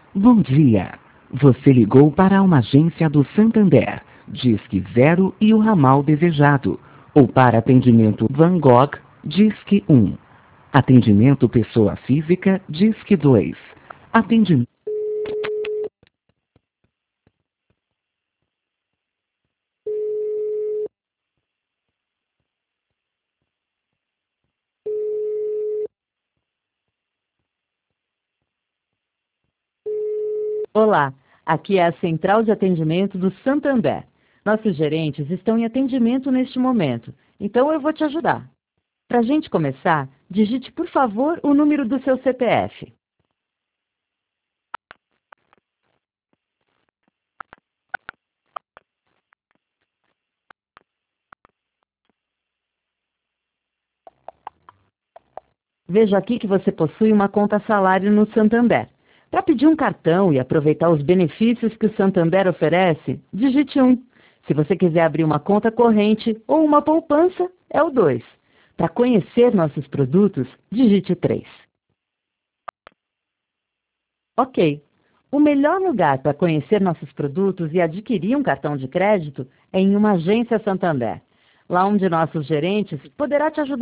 Bom dia. Você ligou para uma agência do Santander. Disque 0 e o ramal desejado. Ou para atendimento Van Gogh, Disque 1. Atendimento pessoa física, Disque 2. Atendimento... Olá, aqui é a Central de Atendimento do Santander. Nossos gerentes estão em atendimento neste momento, então eu vou te ajudar. Para a gente começar, digite, por favor, o número do seu CPF. Veja aqui que você possui uma conta salário no Santander. Para pedir um cartão e aproveitar os benefícios que o Santander oferece, digite 1. Se você quiser abrir uma conta corrente ou uma poupança, é o 2. Para conhecer nossos produtos, digite 3. Ok. O melhor lugar para conhecer nossos produtos e adquirir um cartão de crédito é em uma agência Santander, lá onde nossos gerentes poderá te ajudar